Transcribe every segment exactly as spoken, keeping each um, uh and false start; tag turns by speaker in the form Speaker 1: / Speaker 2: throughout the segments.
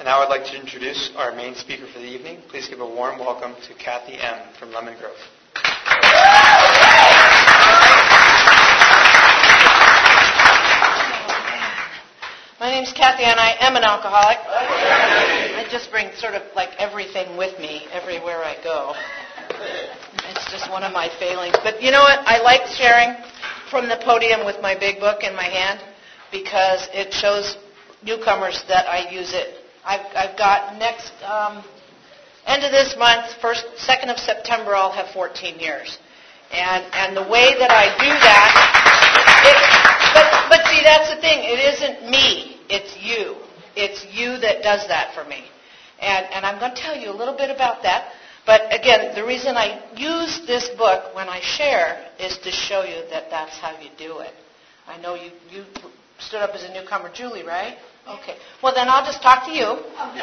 Speaker 1: And now I'd like to introduce our main speaker for the evening. Please give a warm welcome to Kathy M. from Lemon Grove.
Speaker 2: My name's Kathy and I am an alcoholic. I just bring sort of like everything with me everywhere I go. It's just one of my failings. But you know what? I like sharing from the podium with my big book in my hand because it shows newcomers that I use it. I've, I've got next um, end of this month, first, second of September, I'll have fourteen years. And and the way that I do that, it, but, but see, that's the thing. It isn't me. It's you. It's you that does that for me. And, and I'm going to tell you a little bit about that. But again, the reason I use this book when I share is to show you that that's how you do it. I know you, you stood up as a newcomer, Julie, right? Okay. Well, then I'll just talk to you.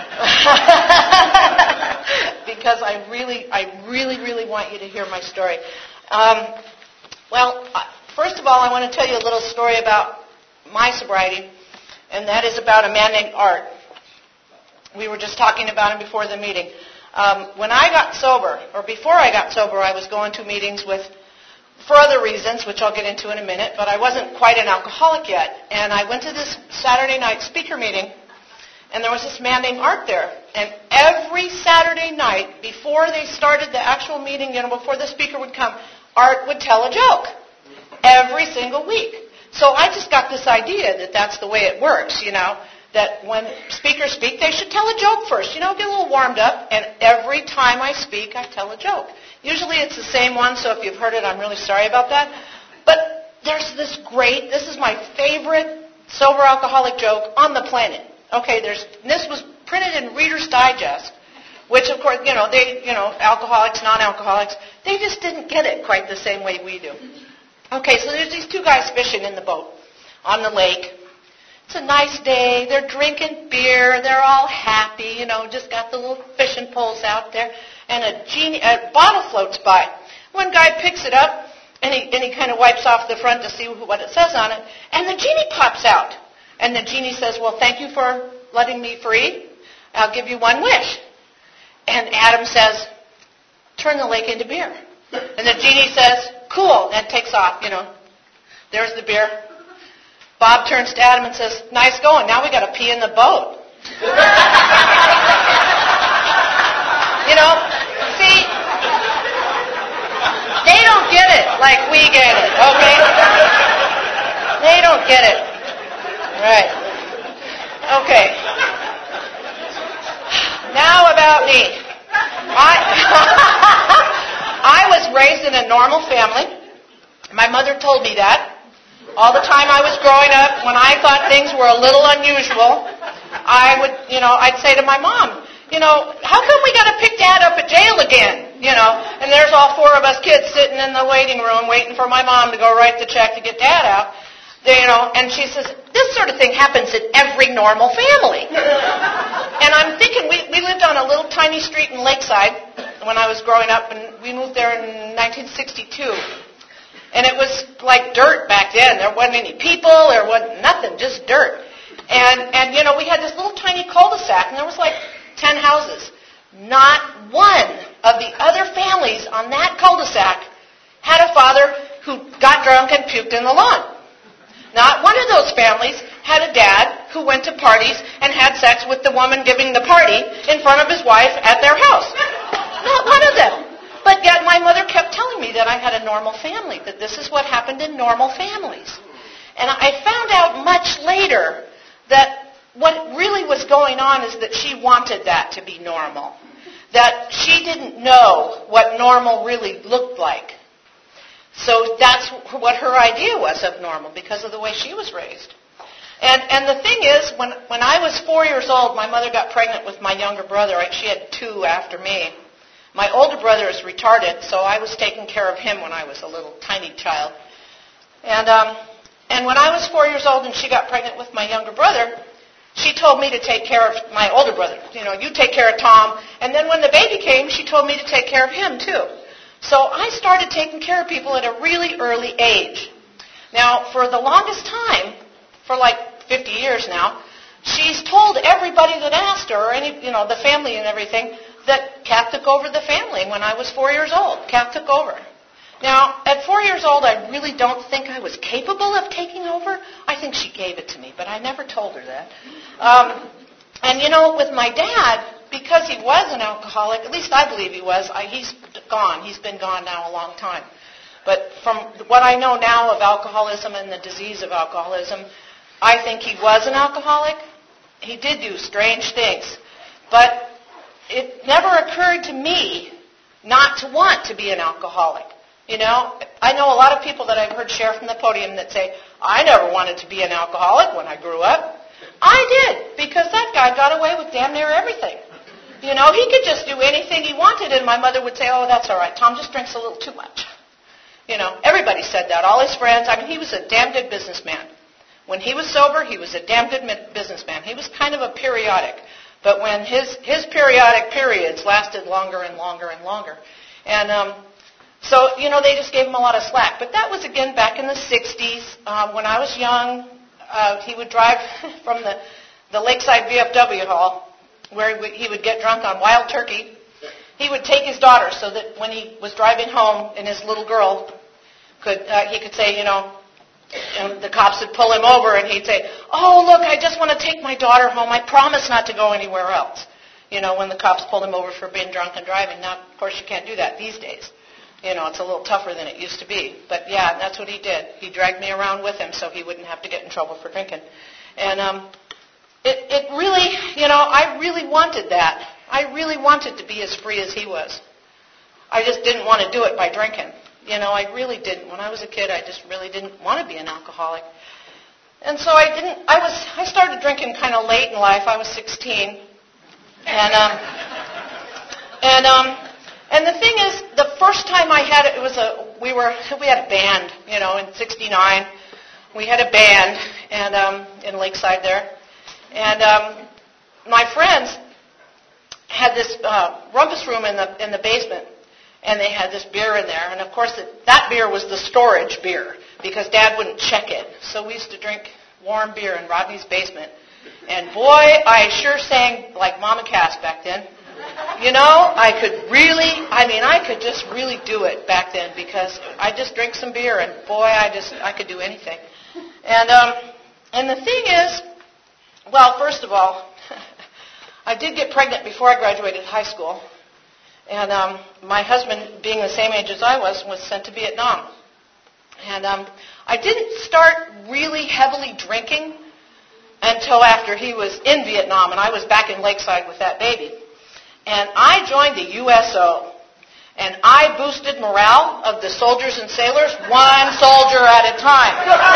Speaker 2: Because I really, I really, really want you to hear my story. Um, well, first of all, I want to tell you a little story about my sobriety, and that is about a man named Art. We were just talking about him before the meeting. Um, when I got sober, or before I got sober, I was going to meetings with, for other reasons, which I'll get into in a minute, but I wasn't quite an alcoholic yet. And I went to this Saturday night speaker meeting, and there was this man named Art there. And every Saturday night, before they started the actual meeting, you know, before the speaker would come, Art would tell a joke. Every single week. So I just got this idea that that's the way it works, you know, that when speakers speak, they should tell a joke first, you know, get a little warmed up, and every time I speak, I tell a joke. Usually it's the same one, so if you've heard it, I'm really sorry about that. But there's this great, this is my favorite sober alcoholic joke on the planet. Okay, there's, this was printed in Reader's Digest, which of course, you know, they, you know, alcoholics, non-alcoholics, they just didn't get it quite the same way we do. Okay, so there's these two guys fishing in the boat on the lake. It's a nice day. They're drinking beer. They're all happy, you know, just got the little fishing poles out there. And a, genie, a bottle floats by. One guy picks it up, and he, and he kind of wipes off the front to see what it says on it. And the genie pops out. And the genie says, well, thank you for letting me free. I'll give you one wish. And Adam says, turn the lake into beer. And the genie says, cool, and takes off, you know. There's the beer. Bob turns to Adam and says, nice going. Now we got to pee in the boat. You know, see, they don't get it like we get it, okay? They don't get it. Right. Okay. Now about me. I, I was raised in a normal family. My mother told me that. All the time I was growing up, when I thought things were a little unusual, I would, you know, I'd say to my mom, you know, how come we got to pick Dad up at jail again? You know, and there's all four of us kids sitting in the waiting room waiting for my mom to go write the check to get Dad out. They, you know, and she says, this sort of thing happens in every normal family. And I'm thinking, we, we lived on a little tiny street in Lakeside when I was growing up, and we moved there in nineteen sixty-two. And it was like dirt back then. There wasn't any people. There wasn't nothing, just dirt. And, and you know, we had this little tiny cul-de-sac, and there was like ten houses. Not one of the other families on that cul-de-sac had a father who got drunk and puked in the lawn. Not one of those families had a dad who went to parties and had sex with the woman giving the party in front of his wife at their house. Not one of them. But yet my mother kept telling me that I had a normal family, that this is what happened in normal families. And I found out much later that what really was going on is that she wanted that to be normal. That she didn't know what normal really looked like. So that's what her idea was of normal because of the way she was raised. And and the thing is, when, when I was four years old, my mother got pregnant with my younger brother. She had two after me. My older brother is retarded, so I was taking care of him when I was a little tiny child. And um, and when I was four years old and she got pregnant with my younger brother, she told me to take care of my older brother. You know, you take care of Tom. And then when the baby came, she told me to take care of him too. So I started taking care of people at a really early age. Now, for the longest time, for like fifty years now, she's told everybody that asked her, or any, you know, the family and everything, that Kath took over the family when I was four years old. Kath took over. Now, at four years old, I really don't think I was capable of taking over. I think she gave it to me, but I never told her that. Um, and, you know, with my dad, because he was an alcoholic, at least I believe he was, I, he's gone. He's been gone now a long time. But from what I know now of alcoholism and the disease of alcoholism, I think he was an alcoholic. He did do strange things. But it never occurred to me not to want to be an alcoholic. You know, I know a lot of people that I've heard share from the podium that say, I never wanted to be an alcoholic when I grew up. I did, because that guy got away with damn near everything. You know, he could just do anything he wanted, and my mother would say, oh, that's all right. Tom just drinks a little too much. You know, everybody said that. All his friends. I mean, he was a damn good businessman. When he was sober, he was a damn good businessman. He was kind of a periodic. But when his, his periodic periods lasted longer and longer and longer. And um, so, you know, they just gave him a lot of slack. But that was, again, back in the sixties. Um, when I was young, uh, he would drive from the, the Lakeside V F W hall, where he would, he would get drunk on wild turkey. He would take his daughter so that when he was driving home and his little girl could, uh, he could say, you know, and the cops would pull him over and he'd say, oh, look, I just want to take my daughter home. I promise not to go anywhere else. You know, when the cops pulled him over for being drunk and driving. Now, of course, you can't do that these days. You know, it's a little tougher than it used to be. But, yeah, that's what he did. He dragged me around with him so he wouldn't have to get in trouble for drinking. And um, it, it really, you know, I really wanted that. I really wanted to be as free as he was. I just didn't want to do it by drinking. You know, I really didn't. When I was a kid, I just really didn't want to be an alcoholic. And so I didn't, I was, I started drinking kind of late in life. I was sixteen. And, um, and, um, and the thing is, the first time I had it, it was a, we were, we had a band, you know, in sixty-nine. We had a band, and, um, in Lakeside there. And, um, my friends had this, uh, rumpus room in the, in the basement. And they had this beer in there. And, of course, it, that beer was the storage beer because Dad wouldn't check it. So we used to drink warm beer in Rodney's basement. And, boy, I sure sang like Mama Cass back then. You know, I could really, I mean, I could just really do it back then because I just drink some beer. And, boy, I just, I could do anything. And, um, and the thing is, well, first of all, I did get pregnant before I graduated high school. And um, my husband, being the same age as I was, was sent to Vietnam. And um, I didn't start really heavily drinking until after he was in Vietnam, and I was back in Lakeside with that baby. And I joined the U S O, and I boosted morale of the soldiers and sailors one soldier at a time.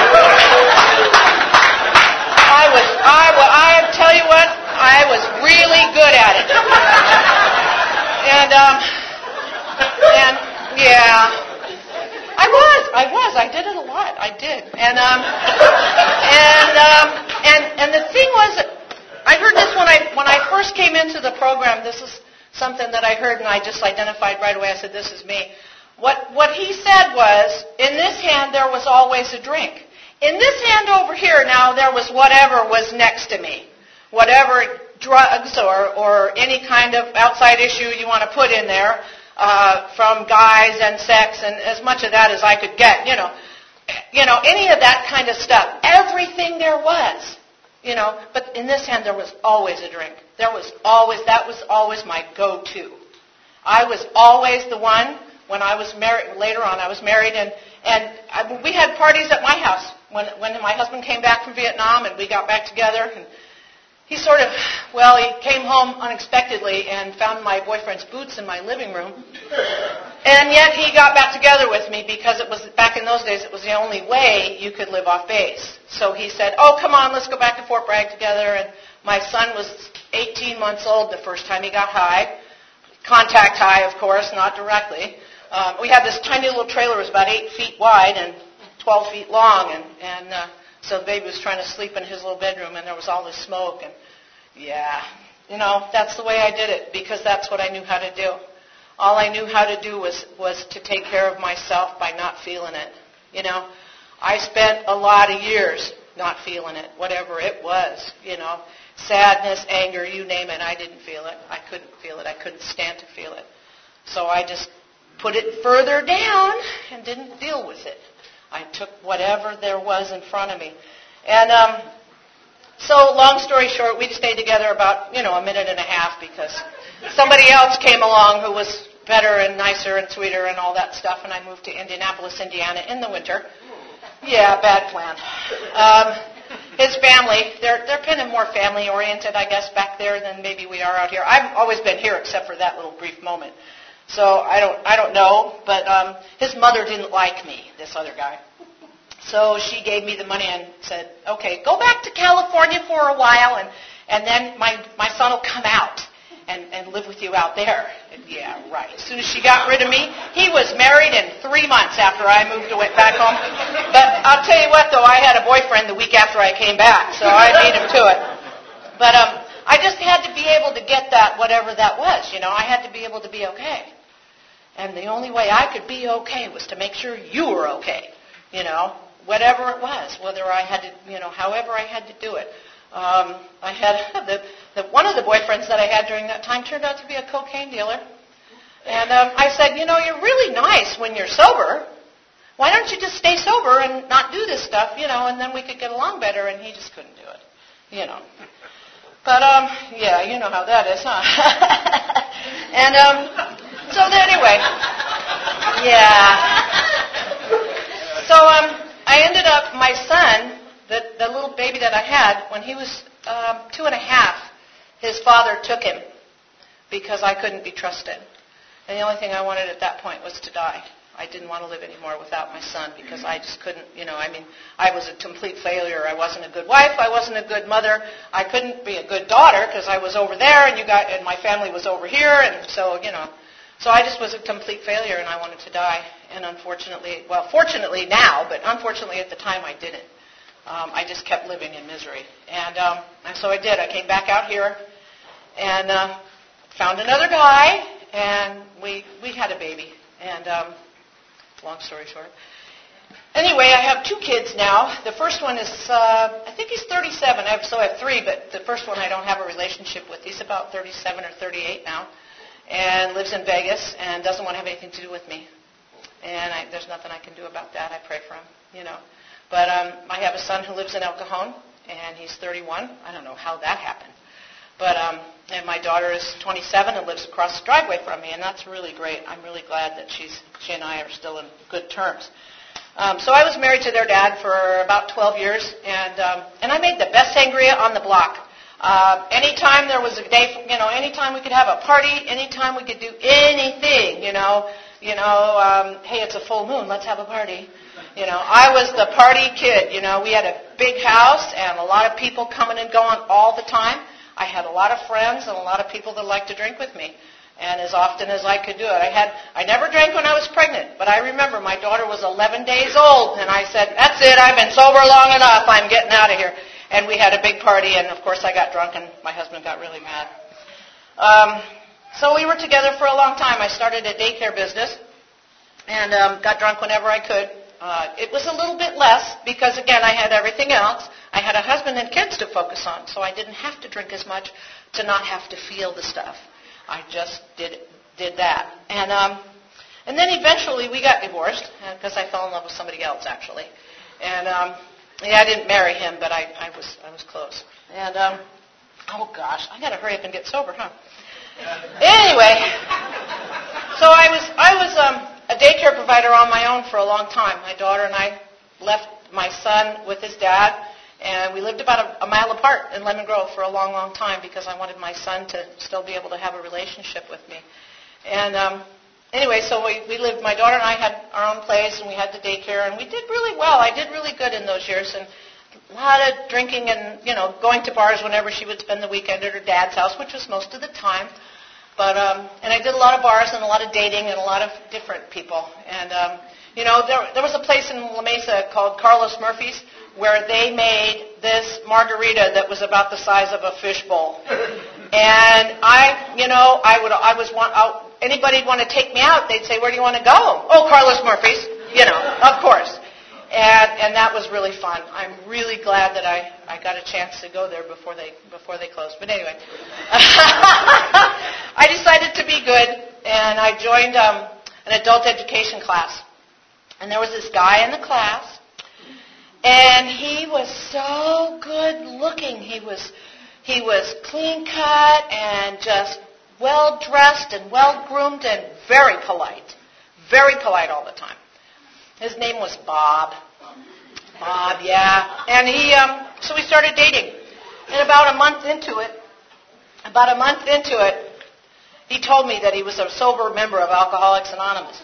Speaker 2: I was, I, I tell you what, I was really good at it. And, um, and, yeah, I was, I was, I did it a lot, I did. And, um, and, um, and, and the thing was, I heard this when I, when I first came into the program. This is something that I heard and I just identified right away. I said, this is me. What, what he said was, in this hand there was always a drink. In this hand over here now there was whatever was next to me. Whatever drugs or, or any kind of outside issue you want to put in there, uh, from guys and sex and as much of that as I could get, you know. You know, any of that kind of stuff. Everything there was, you know. But in this hand there was always a drink. There was always, that was always my go-to. I was always the one, when I was married, later on I was married, and, and I, we had parties at my house when, when my husband came back from Vietnam and we got back together. And he sort of, well, he came home unexpectedly and found my boyfriend's boots in my living room. And yet he got back together with me because it was, back in those days, it was the only way you could live off base. So he said, oh, come on, let's go back to Fort Bragg together. And my son was eighteen months old the first time he got high. Contact high, of course, not directly. Um, we had this tiny little trailer. It was about eight feet wide and twelve feet long. And, and uh, so the baby was trying to sleep in his little bedroom, and there was all this smoke. And, yeah, you know, that's the way I did it because that's what I knew how to do. All I knew how to do was, was to take care of myself by not feeling it. You know, I spent a lot of years not feeling it, whatever it was, you know. Sadness, anger, you name it, I didn't feel it. I couldn't feel it. I couldn't stand to feel it. So I just put it further down and didn't deal with it. I took whatever there was in front of me. And um, so long story short, we stayed together about, you know, a minute and a half because somebody else came along who was better and nicer and sweeter and all that stuff, and I moved to Indianapolis, Indiana in the winter. Yeah, bad plan. Um, his family, they're they're kind of more family-oriented, I guess, back there than maybe we are out here. I've always been here except for that little brief moment. So I don't I don't know, but um, his mother didn't like me, this other guy. So she gave me the money and said, okay, go back to California for a while, and, and then my, my son will come out and, and live with you out there. And yeah, right. As soon as she got rid of me, he was married in three months after I moved to, went back home. But I'll tell you what, though, I had a boyfriend the week after I came back, so I beat him to it. But um, I just had to be able to get that, whatever that was, you know. I had to be able to be okay. And the only way I could be okay was to make sure you were okay, you know. Whatever it was, whether I had to, you know, however I had to do it. Um, I had the, the one of the boyfriends that I had during that time turned out to be a cocaine dealer, and um, I said, you know, you're really nice when you're sober. Why don't you just stay sober and not do this stuff, you know, and then we could get along better? And he just couldn't do it, you know. But um, yeah, you know how that is, huh? and um, so anyway, yeah. So um. I ended up, my son, the, the little baby that I had, when he was um, two and a half, his father took him because I couldn't be trusted. And the only thing I wanted at that point was to die. I didn't want to live anymore without my son because I just couldn't, you know, I mean, I was a complete failure. I wasn't a good wife. I wasn't a good mother. I couldn't be a good daughter because I was over there and you got, and my family was over here, and so, you know. So I just was a complete failure, and I wanted to die. And unfortunately, well, fortunately now, but unfortunately at the time I didn't. Um, I just kept living in misery. And, um, and so I did. I came back out here and uh, found another guy, and we we had a baby. And um, long story short. Anyway, I have two kids now. The first one is, uh, I think he's thirty-seven. I have, so I have three, but the first one I don't have a relationship with. He's about thirty-seven or thirty-eight now. And lives in Vegas and doesn't want to have anything to do with me. And I, there's nothing I can do about that. I pray for him, you know. But um, I have a son who lives in El Cajon, and he's thirty-one. I don't know how that happened. But um, and my daughter is twenty-seven and lives across the driveway from me, and that's really great. I'm really glad that she's she and I are still in good terms. Um, so I was married to their dad for about twelve years, and um, and I made the best sangria on the block. Uh, anytime there was a day, you know, anytime we could have a party, anytime we could do anything, you know, you know, um, hey, it's a full moon, let's have a party. You know, I was the party kid, you know. We had a big house and a lot of people coming and going all the time. I had a lot of friends and a lot of people that liked to drink with me, and as often as I could do it. I had, I never drank when I was pregnant, but I remember my daughter was eleven days old, and I said, that's it, I've been sober long enough, I'm getting out of here. And we had a big party, and of course I got drunk, and my husband got really mad. Um, so we were together for a long time. I started a daycare business, and um, got drunk whenever I could. Uh, it was a little bit less, because again, I had everything else. I had a husband and kids to focus on, so I didn't have to drink as much to not have to feel the stuff. I just did did that. And um, and then eventually we got divorced, because I fell in love with somebody else, actually. And um, yeah, I didn't marry him, but I, I was I was close. And um, oh gosh, I got to hurry up and get sober, huh? Anyway, so I was I was um, a daycare provider on my own for a long time. My daughter and I left my son with his dad, and we lived about a, a mile apart in Lemon Grove for a long, long time because I wanted my son to still be able to have a relationship with me. And um, anyway, so we, we lived, my daughter and I had our own place, and we had the daycare, and we did really well. I did really good in those years, and a lot of drinking and, you know, going to bars whenever she would spend the weekend at her dad's house, which was most of the time. But, um, and I did a lot of bars and a lot of dating and a lot of different people. And, um, you know, there, there was a place in La Mesa called Carlos Murphy's where they made this margarita that was about the size of a fishbowl. And I, you know, I would, I was want, I, anybody'd want to take me out, they'd say, where do you want to go? Oh, Carlos Murphy's, you know, of course. And, and that was really fun. I'm really glad that I, I got a chance to go there before they before they closed. But anyway, I decided to be good, and I joined um, an adult education class. And there was this guy in the class, and he was so good looking. He was he was clean cut and just well dressed and well groomed and very polite, very polite all the time. His name was Bob. Bob, yeah. And he, um, so we started dating. And about a month into it, about a month into it, he told me that he was a sober member of Alcoholics Anonymous.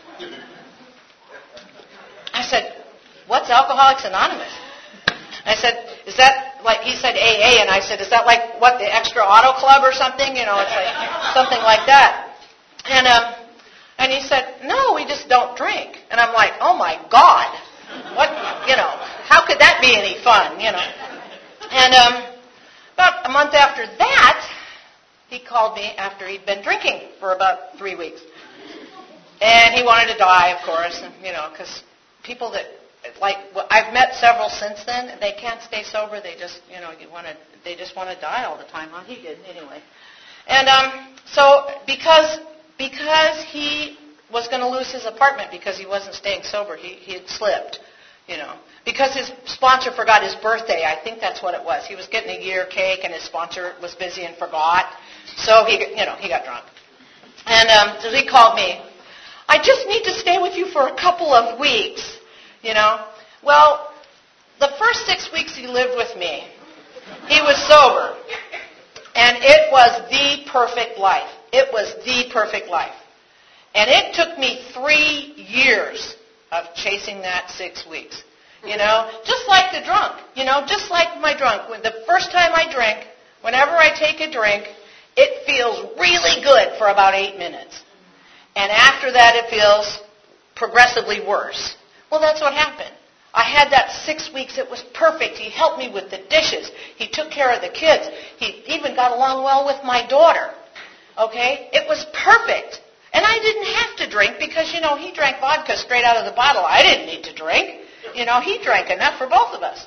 Speaker 2: I said, what's Alcoholics Anonymous? I said, is that like, he said A A, and I said, is that like, what, the Extra Auto Club or something? You know, it's like something like that. And, um, And he said, no, we just don't drink. And I'm like, oh my God, what, you know, how could that be any fun, you know? And um, about a month after that, he called me after he'd been drinking for about three weeks. And he wanted to die, of course, and, you know, because people that, like, well, I've met several since then, they can't stay sober, they just, you know, you want to, they just want to die all the time. Well, he did anyway. And um, so because... Because he was going to lose his apartment because he wasn't staying sober. He, he had slipped, you know. Because his sponsor forgot his birthday. I think that's what it was. He was getting a year cake, and his sponsor was busy and forgot. So he, you know, he got drunk. And um, so he called me. I just need to stay with you for a couple of weeks, you know. Well, the first six weeks he lived with me, he was sober. And it was the perfect life. It was the perfect life. And it took me three years of chasing that six weeks. You know, just like the drunk. You know, just like my drunk. When the first time I drink, whenever I take a drink, it feels really good for about eight minutes. And after that, it feels progressively worse. Well, that's what happened. I had that six weeks. It was perfect. He helped me with the dishes. He took care of the kids. He even got along well with my daughter. Okay? It was perfect. And I didn't have to drink because, you know, he drank vodka straight out of the bottle. I didn't need to drink. You know, he drank enough for both of us.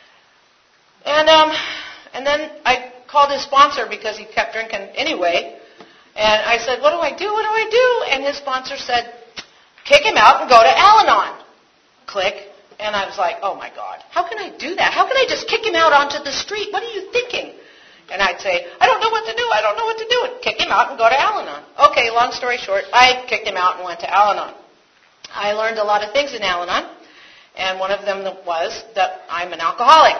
Speaker 2: And um, and then I called his sponsor because he kept drinking anyway. And I said, what do I do? What do I do? And his sponsor said, kick him out and go to Al-Anon. Click. And I was like, oh, my God, how can I do that? How can I just kick him out onto the street? What are you thinking? And I'd say, I don't know what to do. I don't know what to do. And kick him out and go to Al-Anon. Okay, long story short, I kicked him out and went to Al-Anon. I learned a lot of things in Al-Anon, and one of them was that I'm an alcoholic.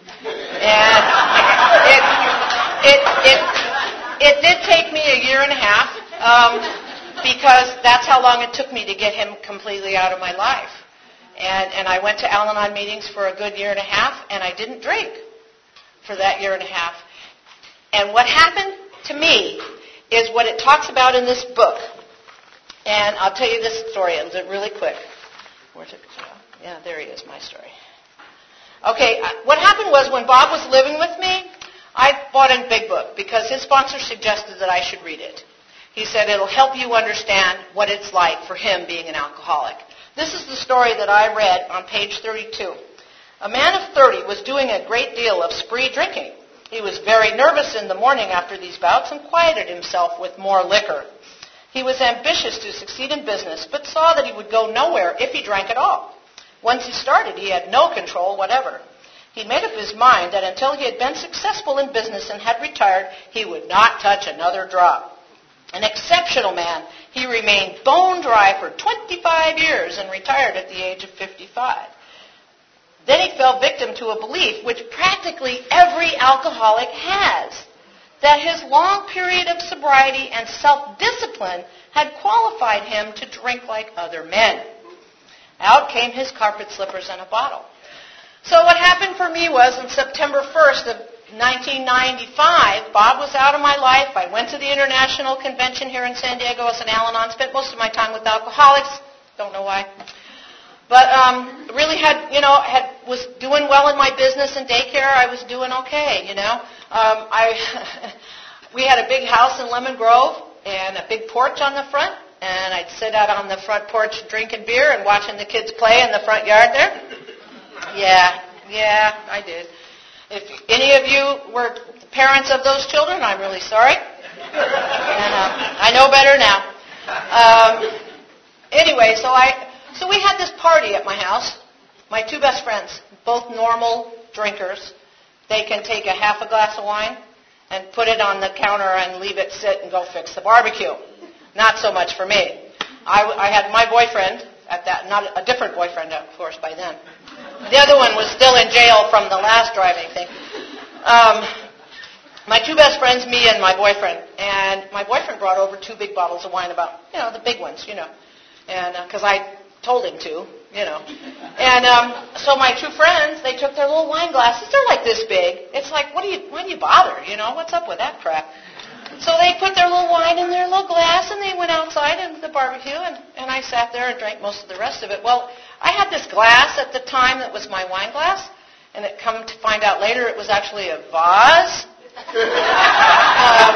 Speaker 2: And it, it, it, it did take me a year and a half um, because that's how long it took me to get him completely out of my life. And, and I went to Al-Anon meetings for a good year and a half, and I didn't drink for that year and a half. And what happened to me is what it talks about in this book. And I'll tell you this story. It'll do it really quick. Where's it? Yeah, there he is, my story. Okay, what happened was when Bob was living with me, I bought a big book because his sponsor suggested that I should read it. He said it'll help you understand what it's like for him being an alcoholic. This is the story that I read on page thirty-two. A man of thirty was doing a great deal of spree drinking. He was very nervous in the morning after these bouts and quieted himself with more liquor. He was ambitious to succeed in business, but saw that he would go nowhere if he drank at all. Once he started, he had no control whatever. He made up his mind that until he had been successful in business and had retired, he would not touch another drop. An exceptional man, he remained bone dry for twenty-five years and retired at the age of fifty-five. Then he fell victim to a belief which practically every alcoholic has, that his long period of sobriety and self-discipline had qualified him to drink like other men. Out came his carpet slippers and a bottle. So what happened for me was on September first of nineteen ninety-five, Bob was out of my life. I went to the International Convention here in San Diego as an Al-Anon. Spent most of my time with alcoholics. Don't know why. But um, really had, you know, had was doing well in my business and daycare. I was doing okay, you know. Um, I we had a big house in Lemon Grove and a big porch on the front. And I'd sit out on the front porch drinking beer and watching the kids play in the front yard there. Yeah, yeah, I did. If any of you were parents of those children, I'm really sorry. And uh, I know better now. Um, anyway, so I, so we had this party at my house. My two best friends, both normal drinkers. They can take a half a glass of wine and put it on the counter and leave it sit and go fix the barbecue. Not so much for me. I, I had my boyfriend at that, not a different boyfriend, of course, by then. The other one was still in jail from the last driving thing. Um, my two best friends, me and my boyfriend, and my boyfriend brought over two big bottles of wine, about, you know, the big ones, you know, and because uh, I told him to, you know. And um, so my two friends, they took their little wine glasses. They're like this big. It's like, what do you, why do you bother, you know? What's up with that crap? So they put their little wine in their little glass, and they went outside into the barbecue, and, and I sat there and drank most of the rest of it. Well, I had this glass at the time that was my wine glass, and it come to find out later it was actually a vase. um,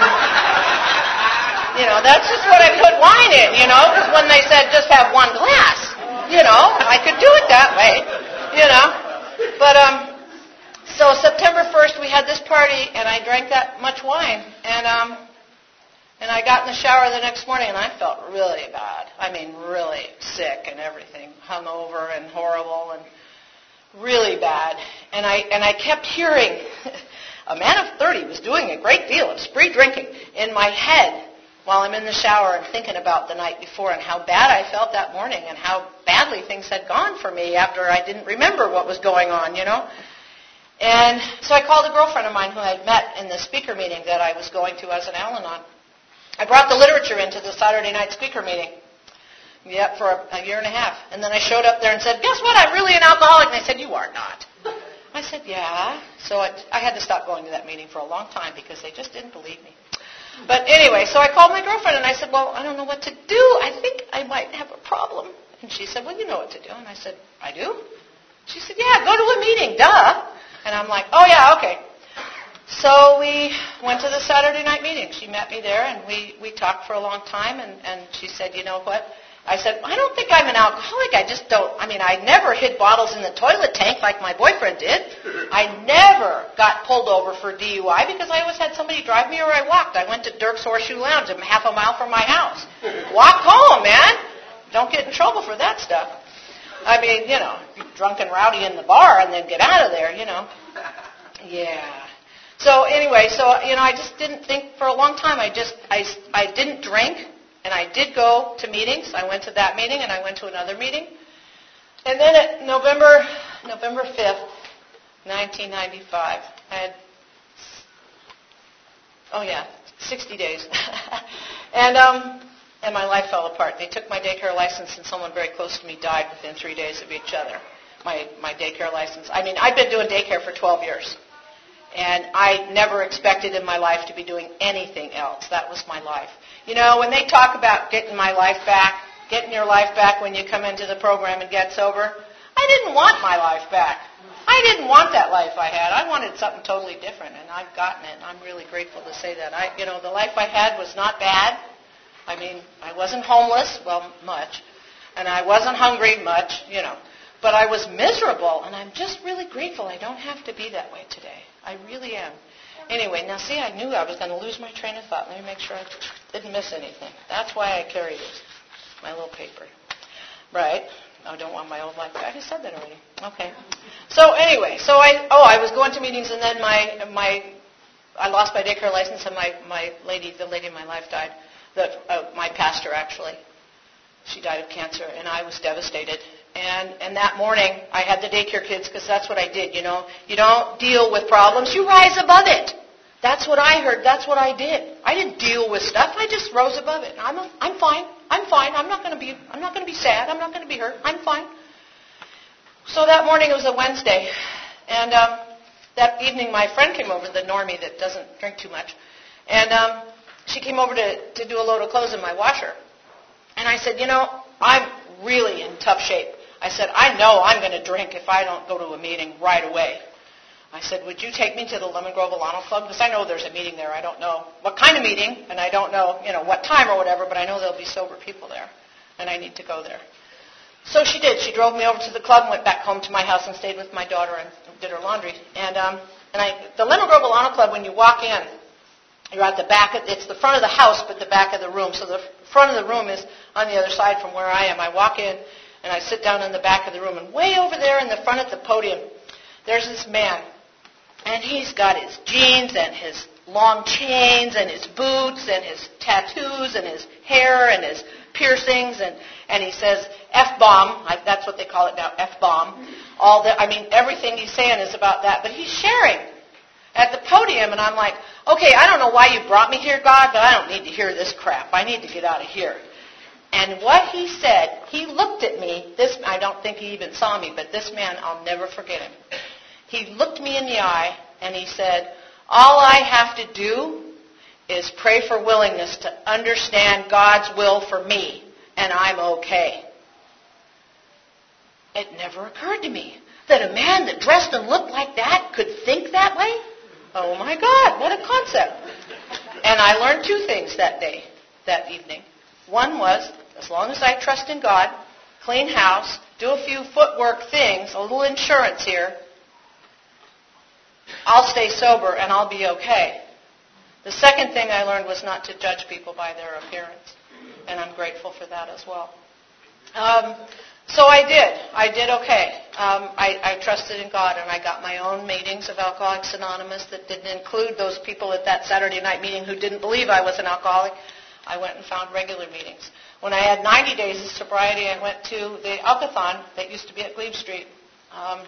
Speaker 2: you know, that's just what I put wine in, you know, because when they said just have one glass, you know, I could do it that way, you know. But, um, so September first, we had this party, and I drank that much wine, and, um, and I got in the shower the next morning, and I felt really bad. I mean, really sick and everything, hungover and horrible and really bad. And I and I kept hearing a man of thirty was doing a great deal of spree drinking in my head while I'm in the shower and thinking about the night before and how bad I felt that morning and how badly things had gone for me after I didn't remember what was going on, you know. And so I called a girlfriend of mine who I had met in the speaker meeting that I was going to as an Al-Anon. I brought the literature into the Saturday night speaker meeting. Yep, for a, a year and a half. And then I showed up there and said, guess what, I'm really an alcoholic. And they said, you are not. I said, yeah. So I, I had to stop going to that meeting for a long time because they just didn't believe me. But anyway, so I called my girlfriend and I said, well, I don't know what to do. I think I might have a problem. And she said, well, you know what to do. And I said, I do? She said, yeah, go to a meeting, duh. And I'm like, oh, yeah, okay. So we went to the Saturday night meeting. She met me there, and we, we talked for a long time, and, and she said, you know what? I said, I don't think I'm an alcoholic. I just don't, I mean, I never hid bottles in the toilet tank like my boyfriend did. I never got pulled over for D U I because I always had somebody drive me or I walked. I went to Dirk's Horseshoe Lounge, half a mile from my house. Walked home, man. Don't get in trouble for that stuff. I mean, you know, drunk and rowdy in the bar and then get out of there, you know. Yeah. So anyway, so, you know, I just didn't think for a long time. I just, I, I didn't drink, and I did go to meetings. I went to that meeting, and I went to another meeting. And then at November, November fifth, nineteen ninety-five, I had, oh yeah, sixty days. and, um, and my life fell apart. They took my daycare license, and someone very close to me died within three days of each other. My, my daycare license. I mean, I've been doing daycare for twelve years. And I never expected in my life to be doing anything else. That was my life. You know, when they talk about getting my life back, getting your life back when you come into the program and get sober, I didn't want my life back. I didn't want that life I had. I wanted something totally different, and I've gotten it, and I'm really grateful to say that. I, you know, the life I had was not bad. I mean, I wasn't homeless, well, much, and I wasn't hungry much, you know. But I was miserable, and I'm just really grateful I don't have to be that way today. I really am. Anyway, now see, I knew I was going to lose my train of thought. Let me make sure I didn't miss anything. That's why I carry this, my little paper. Right. I don't want my old life back. I said that already. Okay. So anyway, so I, oh, I was going to meetings, and then my, my, I lost my daycare license, and my, my lady, the lady in my life died. The, uh, my pastor, actually. She died of cancer, and I was devastated. And, and that morning, I had the daycare kids, because that's what I did, you know. You don't deal with problems, you rise above it. That's what I heard. That's what I did. I didn't deal with stuff. I just rose above it. I'm, a, I'm fine. I'm fine. I'm not going to be. I'm not going to be sad. I'm not going to be hurt. I'm fine. So that morning, it was a Wednesday, and um, that evening, my friend came over, the normie that doesn't drink too much, and um, she came over to, to do a load of clothes in my washer. And I said, you know, I'm really in tough shape. I said, I know I'm going to drink if I don't go to a meeting right away. I said, would you take me to the Lemon Grove Alano Club? Because I know there's a meeting there. I don't know what kind of meeting, and I don't know, you know, what time or whatever, but I know there'll be sober people there, and I need to go there. So she did. She drove me over to the club and went back home to my house and stayed with my daughter and did her laundry. And um, and I, the Lemon Grove Alano Club, when you walk in, you're at the back. Of, it's the front of the house, but the back of the room. So the front of the room is on the other side from where I am. I walk in and I sit down in the back of the room. And way over there in the front at the podium, there's this man. And he's got his jeans and his long chains and his boots and his tattoos and his hair and his piercings. And, and he says, F-bomb. I, that's what they call it now, F-bomb. All the, I mean, everything he's saying is about that. But he's sharing at the podium. And I'm like, okay, I don't know why you brought me here, God, but I don't need to hear this crap. I need to get out of here. And what he said, he looked at me. This, I don't think he even saw me, but this man, I'll never forget him. He looked me in the eye and he said, all I have to do is pray for willingness to understand God's will for me, and I'm okay. It never occurred to me that a man that dressed and looked like that could think that way. Oh my God, what a concept. And I learned two things that day, that evening. One was, as long as I trust in God, clean house, do a few footwork things, a little insurance here, I'll stay sober and I'll be okay. The second thing I learned was not to judge people by their appearance. And I'm grateful for that as well. Um, so I did. I did okay. Um, I, I trusted in God, and I got my own meetings of Alcoholics Anonymous that didn't include those people at that Saturday night meeting who didn't believe I was an alcoholic. I went and found regular meetings. When I had ninety days of sobriety, I went to the Alcathon that used to be at Glebe Street. Um,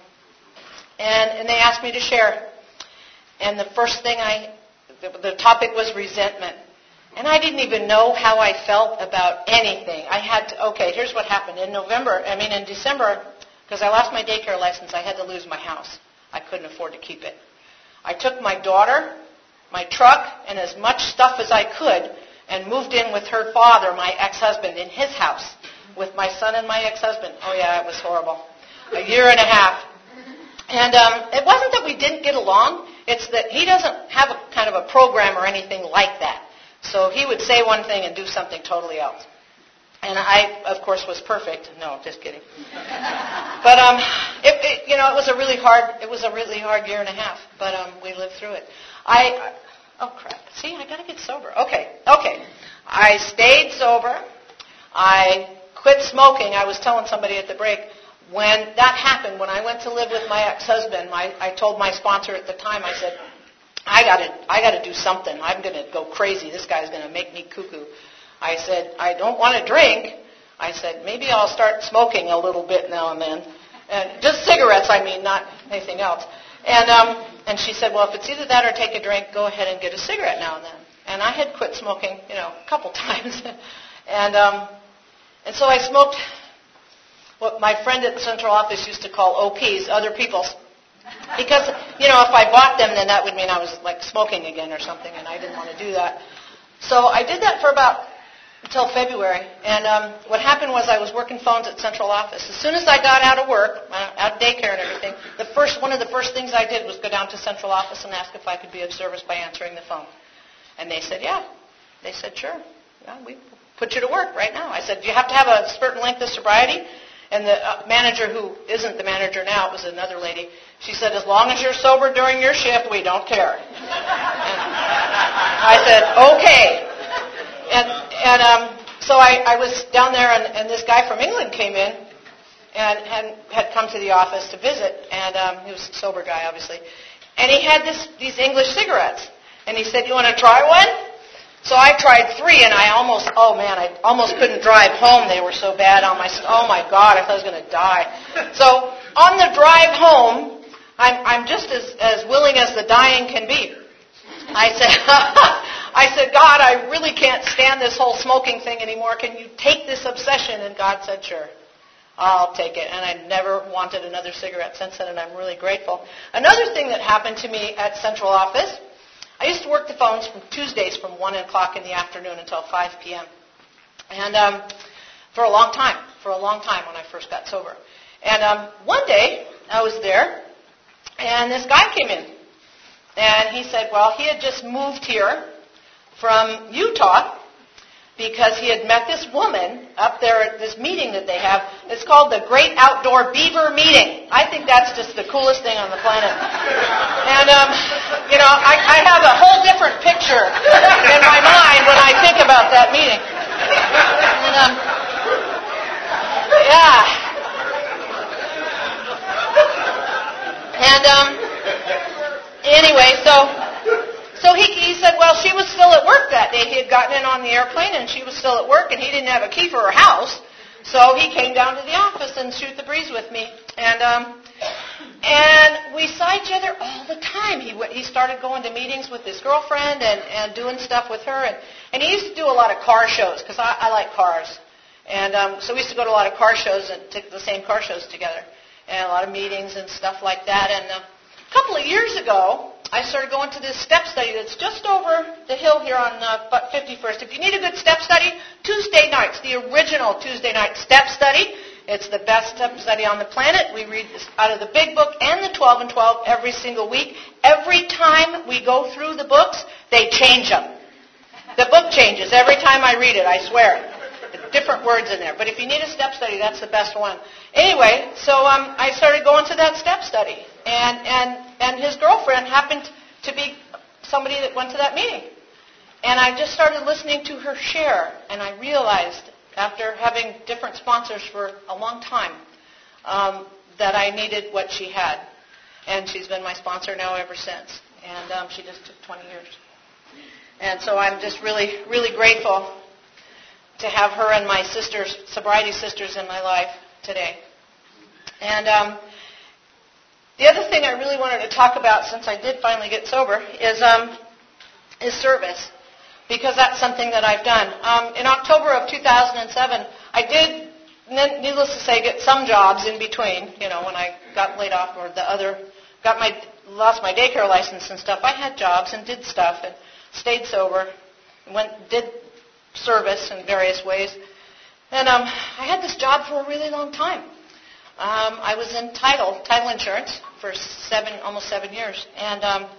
Speaker 2: And, and they asked me to share. And the first thing I, the, the topic was resentment. And I didn't even know how I felt about anything. I had to, okay, here's what happened. In November, I mean in December, because I lost my daycare license, I had to lose my house. I couldn't afford to keep it. I took my daughter, my truck, and as much stuff as I could, and moved in with her father, my ex-husband, in his house, with my son and my ex-husband. Oh yeah, it was horrible. A year and a half. And um, it wasn't that we didn't get along. It's that he doesn't have a kind of a program or anything like that. So he would say one thing and do something totally else. And I, of course, was perfect. No, just kidding. But um, it, it, you know, it was a really hard. It was a really hard year and a half. But um, we lived through it. I. Oh crap! See, I got to get sober. Okay, okay. I stayed sober. I quit smoking. I was telling somebody at the break. When that happened, when I went to live with my ex-husband, my, I told my sponsor at the time, I said, I got to I got to do something. I'm going to go crazy. This guy's going to make me cuckoo. I said, I don't want to drink. I said, maybe I'll start smoking a little bit now and then. And just cigarettes, I mean, not anything else. And um, and she said, well, if it's either that or take a drink, go ahead and get a cigarette now and then. And I had quit smoking, you know, a couple times. and um, and so I smoked what my friend at the central office used to call O Ps, other people's. Because, you know, if I bought them, then that would mean I was, like, smoking again or something, and I didn't want to do that. So I did that for about until February. And um, what happened was I was working phones at central office. As soon as I got out of work, out of daycare and everything, the first one of the first things I did was go down to central office and ask if I could be of service by answering the phone. And they said, yeah. They said, sure. Yeah, we put you to work right now. I said, do you have to have a certain length of sobriety? And the uh, manager, who isn't the manager now, it was another lady, she said, as long as you're sober during your shift, we don't care. And I said, okay. And, and um, so I, I was down there, and, and this guy from England came in and, and had come to the office to visit, and um, he was a sober guy, obviously. And he had this, these English cigarettes. And he said, you want to try one? So I tried three, and I almost, oh man, I almost couldn't drive home. They were so bad on my, oh my God, I thought I was going to die. So on the drive home, I'm, I'm just as, as willing as the dying can be. I said, I said, God, I really can't stand this whole smoking thing anymore. Can you take this obsession? And God said, sure, I'll take it. And I never wanted another cigarette since then, and I'm really grateful. Another thing that happened to me at central office, I used to work the phones from Tuesdays from one o'clock in the afternoon until five p.m. And um, for a long time, for a long time when I first got sober. And um, one day, I was there, and this guy came in. And he said, well, he had just moved here from Utah, because he had met this woman up there at this meeting that they have. It's called the Great Outdoor Beaver Meeting. I think that's just the coolest thing on the planet. And, um, you know, I, I have a whole different picture in my mind when I think about that meeting. And, um, yeah. And, um, anyway, so... So he, he said, well, she was still at work that day. He had gotten in on the airplane, and she was still at work, and he didn't have a key for her house. So he came down to the office and shoot the breeze with me. And um, and we saw each other all the time. He went, he started going to meetings with his girlfriend and, and doing stuff with her. And, and he used to do a lot of car shows, because I, I like cars. And um, so we used to go to a lot of car shows and take the same car shows together. And a lot of meetings and stuff like that. And uh, a couple of years ago, I started going to this step study that's just over the hill here on uh, fifty-first. If you need a good step study, Tuesday nights, the original Tuesday night step study. It's the best step study on the planet. We read this out of the big book and the twelve and twelve every single week. Every time we go through the books, they change them. The book changes every time I read it, I swear. Different words in there. But if you need a step study, that's the best one. Anyway, so um, I started going to that step study. And, and, and his girlfriend happened to be somebody that went to that meeting. And I just started listening to her share. And I realized, after having different sponsors for a long time, um, that I needed what she had. And she's been my sponsor now ever since. And um, she just took twenty years. And so I'm just really, really grateful to have her and my sisters, sobriety sisters, in my life today. And um, the other thing I really wanted to talk about, since I did finally get sober, is um, is service, because that's something that I've done. Um, in October of two thousand seven, I did, needless to say, get some jobs in between. You know, when I got laid off or the other, got my lost my daycare license and stuff. I had jobs and did stuff and stayed sober, went did. service in various ways. And um, I had this job for a really long time. Um, I was in title, title insurance for seven, almost seven years. And um,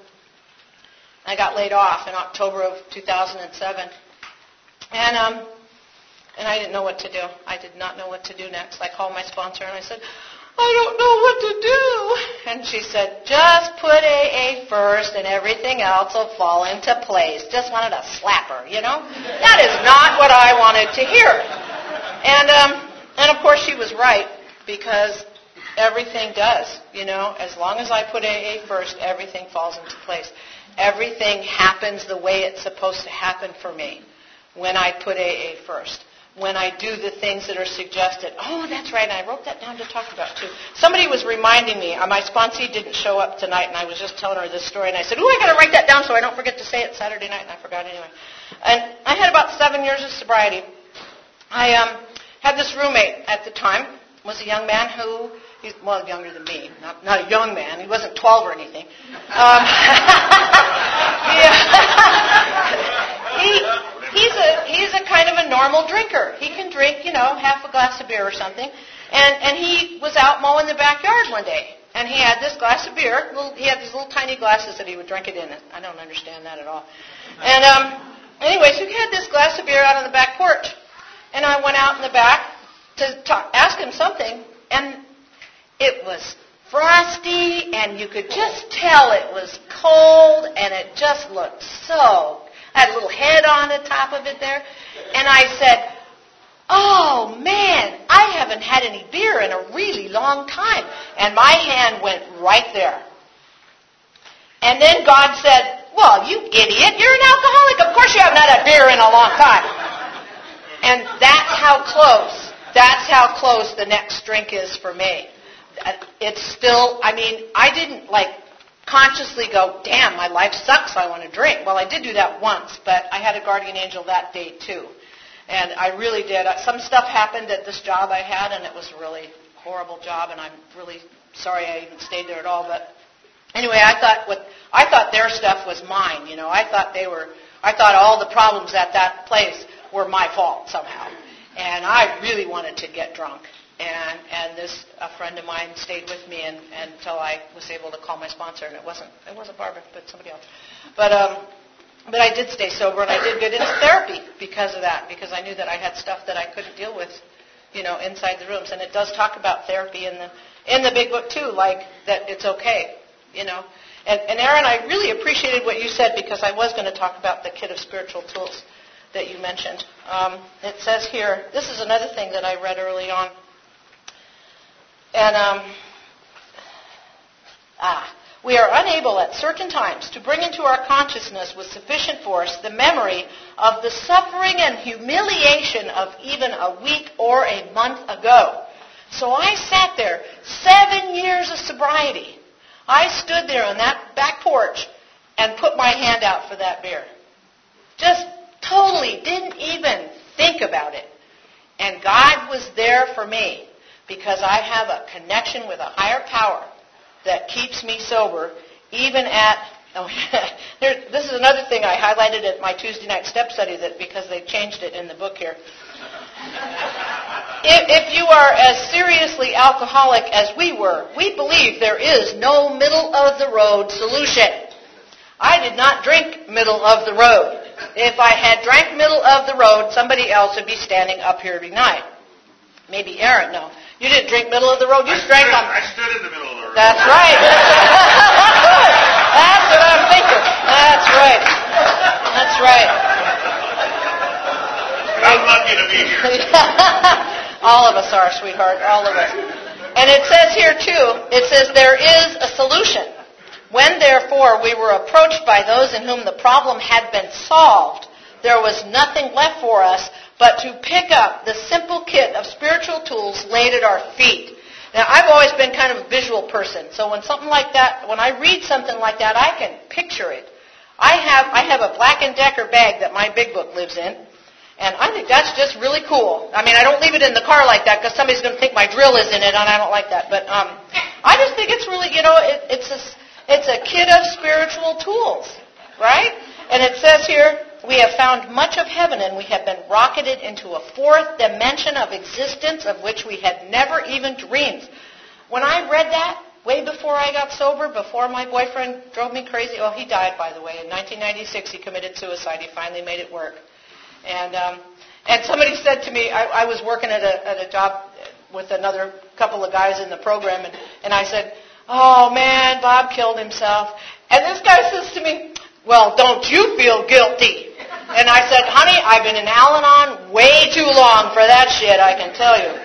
Speaker 2: I got laid off in October of two thousand seven. And um, and I didn't know what to do. I did not know what to do next. I called my sponsor and I said, I don't know what to do. And she said, just put A A first and everything else will fall into place. Just wanted to slap her, you know. That is not what I wanted to hear. And, um, and of course she was right, because everything does, you know. As long as I put A A first, everything falls into place. Everything happens the way it's supposed to happen for me when I put A A first. When I do the things that are suggested. Oh, that's right, and I wrote that down to talk about, too. Somebody was reminding me, uh, my sponsee didn't show up tonight, and I was just telling her this story, and I said, ooh, I got to write that down so I don't forget to say it Saturday night, and I forgot anyway. And I had about seven years of sobriety. I um, had this roommate at the time, was a young man who, he's, well, younger than me, not, not a young man, he wasn't twelve or anything. Um, yeah. he... He's a he's a kind of a normal drinker. He can drink, you know, half a glass of beer or something. And and he was out mowing the backyard one day, and he had this glass of beer. Little, he had these little tiny glasses that he would drink it in. I don't understand that at all. And um, anyway, so he had this glass of beer out on the back porch, and I went out in the back to talk, ask him something, and it was frosty, and you could just tell it was cold, and it just looked so. I had a little head on the top of it there. And I said, oh, man, I haven't had any beer in a really long time. And my hand went right there. And then God said, well, you idiot, you're an alcoholic. Of course you haven't had a beer in a long time. And that's how close, that's how close the next drink is for me. It's still, I mean, I didn't like, consciously go, damn, my life sucks, I want to drink. Well, I did do that once, but I had a guardian angel that day too. And I really did. Some stuff happened at this job I had, and it was a really horrible job, and I'm really sorry I even stayed there at all. But anyway, I thought what I thought their stuff was mine, you know. I thought they were, I thought all the problems at that place were my fault somehow. And I really wanted to get drunk. And and this a friend of mine stayed with me and, and until I was able to call my sponsor, and it wasn't it wasn't Barbara, but somebody else. But um, But I did stay sober, and I did get into therapy because of that, because I knew that I had stuff that I couldn't deal with, you know, inside the rooms. And it does talk about therapy in the in the big book, too, like that it's okay, you know. And, and Aaron, I really appreciated what you said, because I was going to talk about the kit of spiritual tools that you mentioned. Um, it says here, this is another thing that I read early on. And, um, ah, we are unable at certain times to bring into our consciousness with sufficient force the memory of the suffering and humiliation of even a week or a month ago. So I sat there, seven years of sobriety. I stood there on that back porch and put my hand out for that beer. Just totally didn't even think about it. And God was there for me, because I have a connection with a higher power that keeps me sober, even at, oh, there, this is another thing I highlighted at my Tuesday night step study, that because they changed it in the book here. If, if you are as seriously alcoholic as we were, we believe there is no middle-of-the-road solution. I did not drink middle of the road. If I had drank middle of the road, somebody else would be standing up here tonight. Maybe Aaron, no. You didn't drink middle of the road. You
Speaker 3: I
Speaker 2: drank
Speaker 3: stood,
Speaker 2: on...
Speaker 3: I stood in the middle of the road.
Speaker 2: That's right. That's what I'm thinking. That's right. That's right.
Speaker 3: I'm lucky to be here.
Speaker 2: All of us are, sweetheart. All of us. And it says here, too, it says there is a solution. When, therefore, we were approached by those in whom the problem had been solved, there was nothing left for us but to pick up the simple kit of spiritual tools laid at our feet. Now, I've always been kind of a visual person, so when something like that, when I read something like that, I can picture it. I have I have a Black and Decker bag that my big book lives in, and I think that's just really cool. I mean, I don't leave it in the car like that because somebody's going to think my drill is in it, and I don't like that. But um, I just think it's really, you know, it, it's a, it's a kit of spiritual tools, right? And it says here, we have found much of heaven, and we have been rocketed into a fourth dimension of existence of which we had never even dreamed. When I read that, way before I got sober, before my boyfriend drove me crazy, oh, he died, by the way. In nineteen ninety-six, he committed suicide. He finally made it work. And um, and somebody said to me, I, I was working at a, at a job with another couple of guys in the program, and, and I said, oh, man, Bob killed himself. And this guy says to me, well, don't you feel guilty? And I said, honey, I've been in Al-Anon way too long for that shit, I can tell you.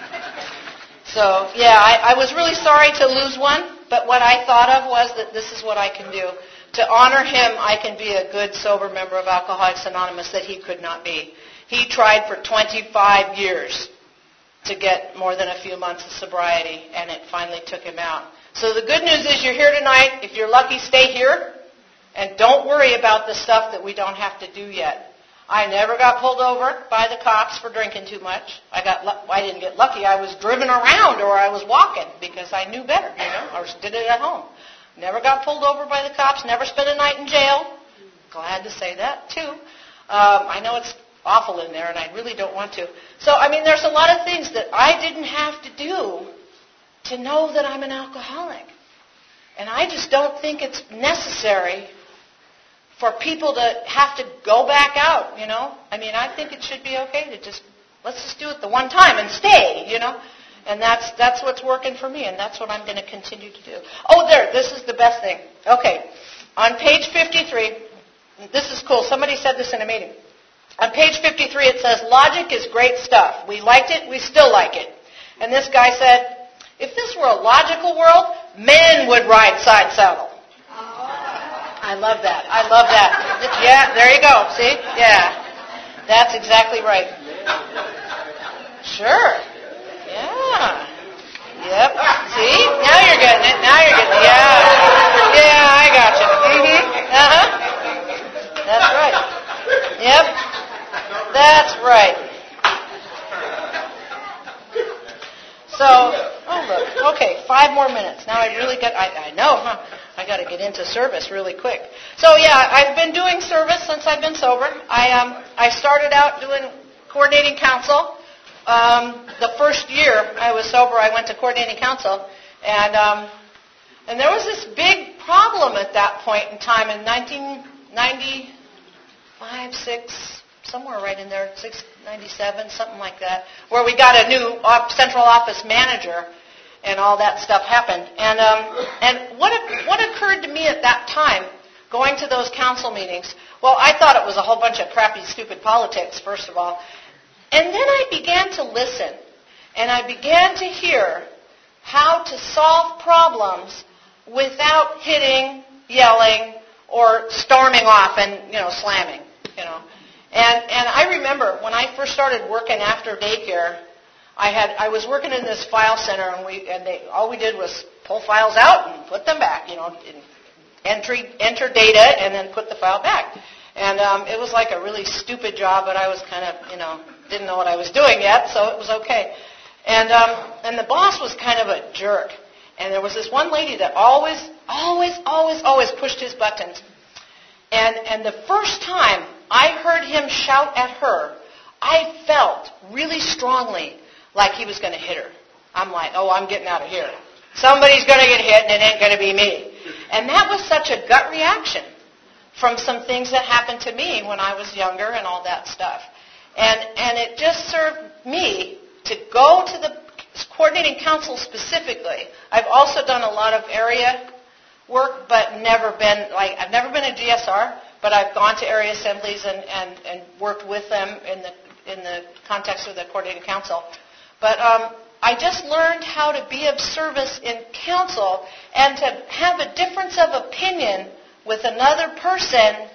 Speaker 2: So, yeah, I, I was really sorry to lose one, but what I thought of was that this is what I can do. To honor him, I can be a good, sober member of Alcoholics Anonymous that he could not be. He tried for twenty-five years to get more than a few months of sobriety, and it finally took him out. So the good news is you're here tonight. If you're lucky, stay here. And don't worry about the stuff that we don't have to do yet. I never got pulled over by the cops for drinking too much. I got, I didn't get lucky. I was driven around or I was walking because I knew better, you know, or did it at home. Never got pulled over by the cops. Never spent a night in jail. Glad to say that, too. Um, I know it's awful in there, and I really don't want to. So, I mean, there's a lot of things that I didn't have to do to know that I'm an alcoholic. And I just don't think it's necessary for people to have to go back out, you know. I mean, I think it should be okay to just, let's just do it the one time and stay, you know. And that's that's what's working for me, and that's what I'm going to continue to do. Oh, there, this is the best thing. Okay, on page fifty-three, this is cool. Somebody said this in a meeting. On page fifty-three, it says, logic is great stuff. We liked it, we still like it. And this guy said, if this were a logical world, men would ride side saddle. I love that. I love that. Yeah, there you go. See? Yeah. That's exactly right. Sure. Yeah. Yep. See? Now you're getting it. Now you're getting it. Yeah. Yeah, I got you. Mm-hmm. Uh-huh. That's right. Yep. That's right. So, oh look. Okay, five more minutes. Now I really got, I, I know, huh? I got to get into service really quick. So yeah, I've been doing service since I've been sober. I um I started out doing coordinating counsel. Um, the first year I was sober, I went to coordinating counsel, and um, and there was this big problem at that point in time in nineteen ninety, five, six, somewhere right in there, six ninety-seven, something like that, where we got a new op- central office manager, and all that stuff happened. And um, and what what occurred to me at that time, going to those council meetings, well, I thought it was a whole bunch of crappy, stupid politics, first of all. And then I began to listen, and I began to hear how to solve problems without hitting, yelling, or storming off and, you know, slamming, you know. And and I remember when I first started working after daycare, I had I was working in this file center, and we and they all we did was pull files out and put them back, you know, and entry enter data and then put the file back. And um, it was like a really stupid job, but I was kind of, you know, didn't know what I was doing yet, so it was okay. And um, and the boss was kind of a jerk. And there was this one lady that always, always, always, always pushed his buttons. And and the first time I heard him shout at her, I felt really strongly like he was going to hit her. I'm like, oh, I'm getting out of here. Somebody's going to get hit, and it ain't going to be me. And that was such a gut reaction from some things that happened to me when I was younger and all that stuff. And and it just served me to go to the coordinating council specifically. I've also done a lot of area work, but never been, like, I've never been a G S R, but I've gone to area assemblies and, and, and worked with them in the in the context of the coordinating council. But um, I just learned how to be of service in council and to have a difference of opinion with another person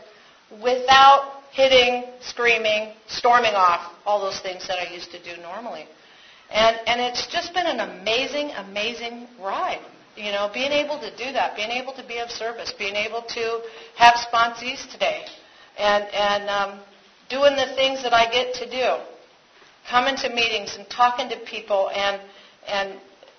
Speaker 2: without hitting, screaming, storming off, all those things that I used to do normally. And and it's just been an amazing, amazing ride. You know, being able to do that, being able to be of service, being able to have sponsees today, and and um, doing the things that I get to do, coming to meetings and talking to people and and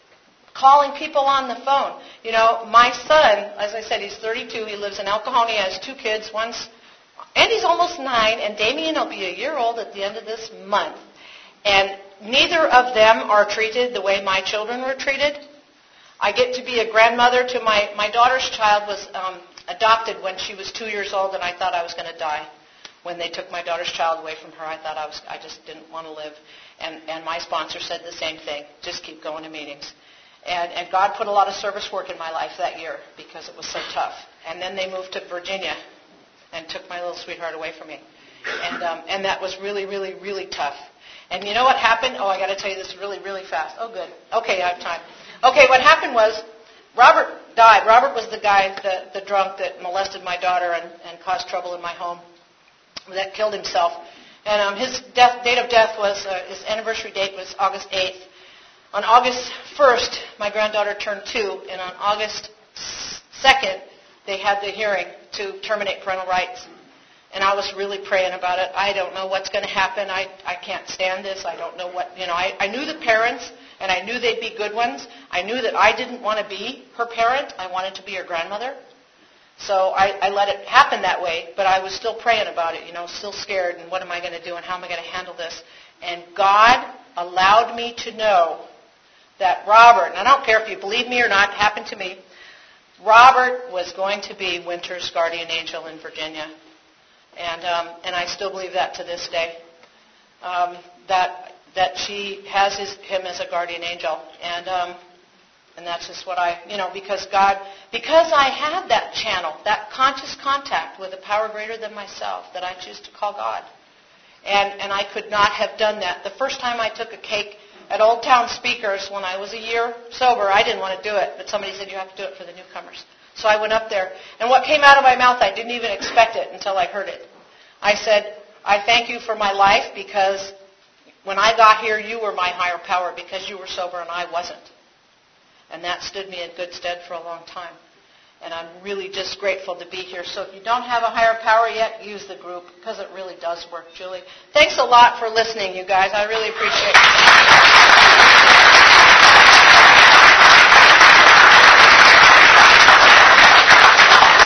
Speaker 2: calling people on the phone. You know, my son, as I said, he's thirty-two. He lives in El Cajon. He has two kids. One's Andy's almost nine, and Damien will be a year old at the end of this month. And neither of them are treated the way my children were treated. I get to be a grandmother to my, my daughter's child was um, adopted when she was two years old, and I thought I was going to die. When they took my daughter's child away from her, I thought I was I just didn't want to live. And, and my sponsor said the same thing, just keep going to meetings. And, and God put a lot of service work in my life that year because it was so tough. And then they moved to Virginia and took my little sweetheart away from me. And um, and that was really, really, really tough. And you know what happened? Oh, I got to tell you this really, really fast. Oh, good. Okay, I have time. Okay, what happened was Robert died. Robert was the guy, the, the drunk that molested my daughter and, and caused trouble in my home, that killed himself. And um, his death, date of death was, uh, his anniversary date was August eighth. On August first, my granddaughter turned two, and on August second, they had the hearing to terminate parental rights. And I was really praying about it. I don't know what's going to happen. I, I can't stand this. I don't know what, you know, I, I knew the parents, and I knew they'd be good ones. I knew that I didn't want to be her parent. I wanted to be her grandmother. So I, I let it happen that way, but I was still praying about it, you know, still scared, and what am I going to do, and how am I going to handle this? And God allowed me to know that Robert, and I don't care if you believe me or not, it happened to me, Robert was going to be Winter's guardian angel in Virginia. And um, and I still believe that to this day, um, that that she has his, him as a guardian angel, and um, and that's just what I, you know, because God, because I had that channel, that conscious contact with a power greater than myself that I choose to call God, and and I could not have done that. The first time I took a cake at Old Town Speakers when I was a year sober, I didn't want to do it, but somebody said you have to do it for the newcomers. So I went up there, and what came out of my mouth, I didn't even expect it until I heard it. I said, I thank you for my life because when I got here, you were my higher power because you were sober and I wasn't. And that stood me in good stead for a long time. And I'm really just grateful to be here. So if you don't have a higher power yet, use the group because it really does work, Julie. Thanks a lot for listening, you guys. I really appreciate it.